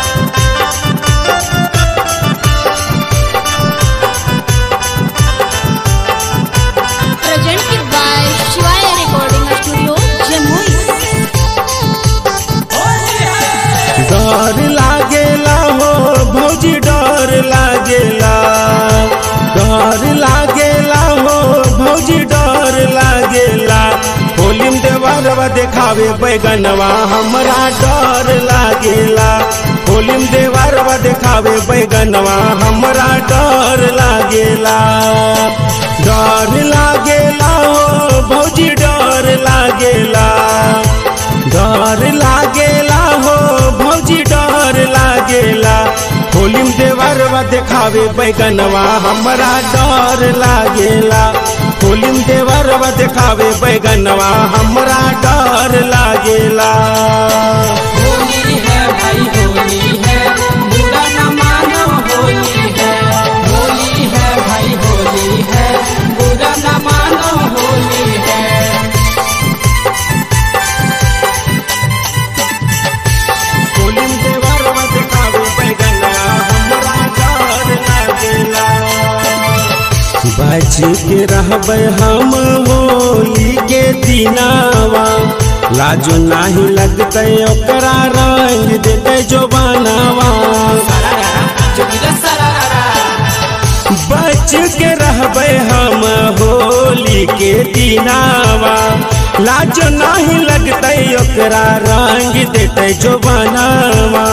Presented by Shivaya Recording Studio, Jamui. डर लागेला हो भौजी डर लागेला, डर लागेला हो भौजी डर लागेला। होली में देवरवा देखावे बैगनवा हमरा डर लागेला, होली में देवरवा देखावे बैगनवा हमरा डर लागेला। डर लागेला हो भौजी डर लागेला, डर लागेला हो भौजी डर लागेला। होली में देवरवा देखावे बैगनवा हमरा डर लागेला, होली में देवरवा देखावे बैगनवा हमरा डर लागेला। होली है भाई होली है, बुरा न मानो होली है। होली है भाई होली है, बुरा न मानो होली है। होली में देवरवा देखावे बैगनवा हमरा डर लागेला। बच के रहबै हम होली के दिनावा, लाजो नाही लगतै ओकरा रंग देतै जो बनावा। बच के रहबै हम होली के दिनावा, लाजो नाही लगतै ओकरा रंग देतै जो बनावा।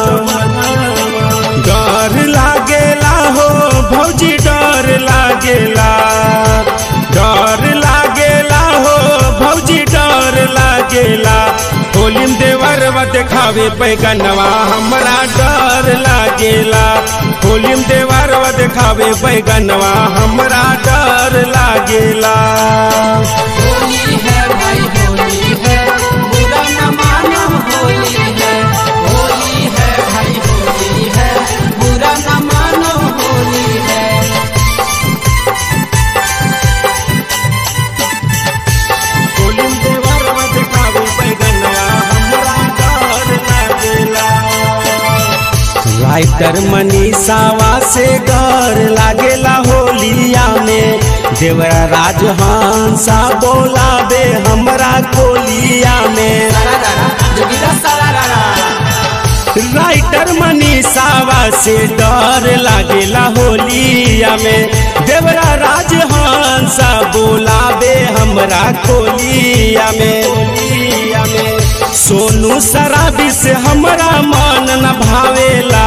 डर लागेला हो भौजी डर लागेला, डर लागेला हो भौजी डर लागेला। होली में देवरवा देखावे बैगनवा हमरा डर लागेला, होली में देवरवा देखावे बैगनवा हमरा डर लागेला। होली है भाई होली है, बुरा न मानो होली है। होली है भाई होली है, बुरा न मानो होली है। होली में देवरवा देखावे बैगनवा हमरा डर लागेला। राइटर मनीषावा से डर लागेला होलिया में, देवरा राजहंसा बोलावे हमरा कोलिया में। राइटर मनीषावा से डर लागेला होलिया में, देवरा राजहंसा बोलावे हमरा कोलिया में। सोनू शराबी से हमरा मन न भावेला,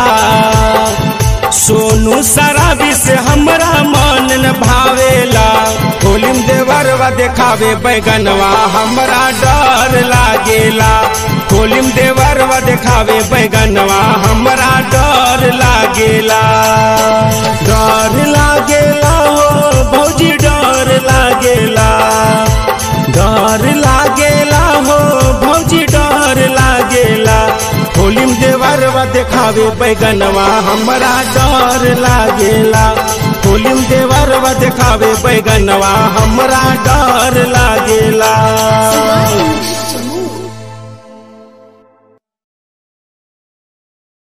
सोनू शराबी से हमरा मन न भावेला। होली में देवरवा देखावे बैगनवा हमरा डर लागेला, होली में देवरवा देखावे बैगनवा हमरा डर लागेला। डर लागेला हो भौजी डर लागेला, डर लागेला हो भौजी डर लागेला। होली में देवरवा देखावे बैगनवा हमरा डर लागेला, होली में देवरवा देखावे बैगनवा हमरा डर लागेला।